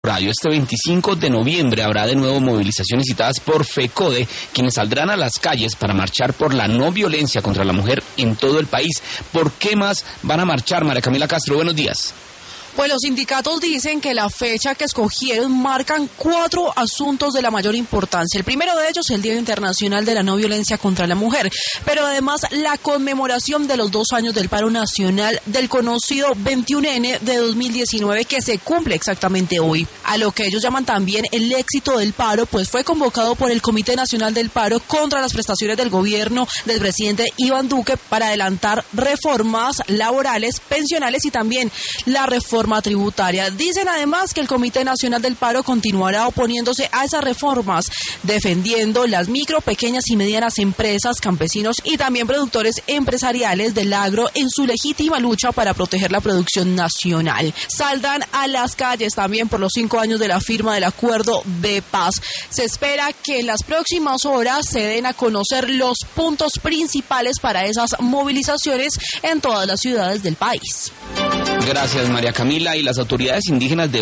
Radio. Este 25 de noviembre habrá de nuevo movilizaciones citadas por FECODE, quienes saldrán a las calles para marchar por la no violencia contra la mujer en todo el país. ¿Por qué más van a marchar, María Camila Castro? Buenos días. Pues los sindicatos dicen que la fecha que escogieron marcan 4 asuntos de la mayor importancia. El primero de ellos, el Día Internacional de la No Violencia contra la Mujer, pero además la conmemoración de los 2 años del paro nacional del conocido 21N de 2019, que se cumple exactamente hoy. A lo que ellos llaman también el éxito del paro, pues fue convocado por el Comité Nacional del Paro contra las prestaciones del gobierno del presidente Iván Duque para adelantar reformas laborales, pensionales y también la reforma tributaria. Dicen además que el Comité Nacional del Paro continuará oponiéndose a esas reformas, defendiendo las micro, pequeñas y medianas empresas, campesinos y también productores empresariales del agro en su legítima lucha para proteger la producción nacional. Saldrán a las calles también por los 5 años de la firma del acuerdo de paz. Se espera que en las próximas horas se den a conocer los puntos principales para esas movilizaciones en todas las ciudades del país. Gracias, María Camila. Y las autoridades indígenas de